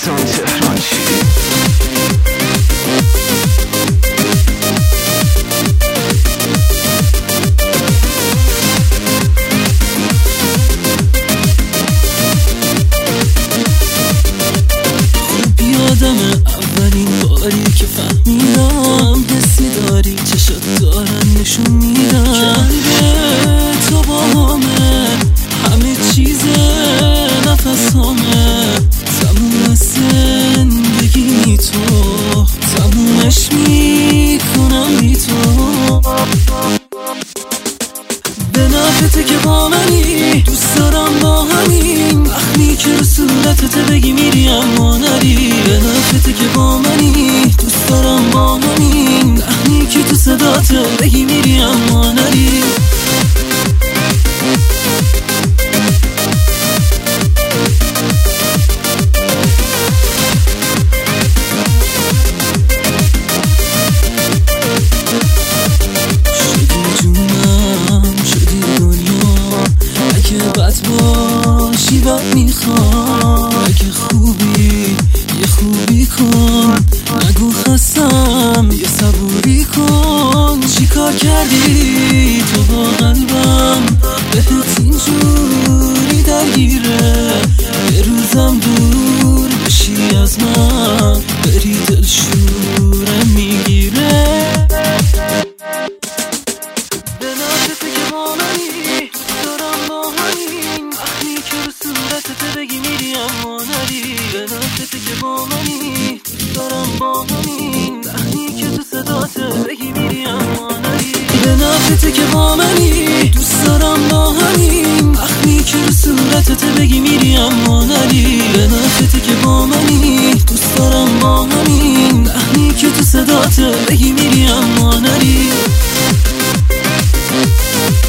عزیزان تهران چی؟ خوب یادم اولین باری که فهمیدم حسی داری، چشات دارن نشون میدن که تو با همه چیز نفسامه، تموم زندگی تو، تمومش میکنم بی تو. به نفته که با منی، دوست دارم با همین وقتی که رو صورتت بگی میری اما نری. به نفته که با منی، دوست دارم با همین وقتی که تو صدات بگی میری اما نری. باشی و میخوام، اگه خوبی یه خوبی کن، نگو خستم یه صبوری کن. چی کار کردی تو با قلبم، بهت اینجوری درگیره، یه روزم دور بشی از من، بری دلشورم میگیره. به نفته که با منی، دارم با همین وقتی که رو صورتت بگی میری اما نری. به نفته که با منی، دارم با همین وقتی که تو صدات بگی میری اما نری. به نفته که با منی، دوست دارم با همین وقتی که رو صورتت بگی میری اما نری. به نفته که با منی، دوست دارم با همین وقتی که تو صدات بگی میری اما نری.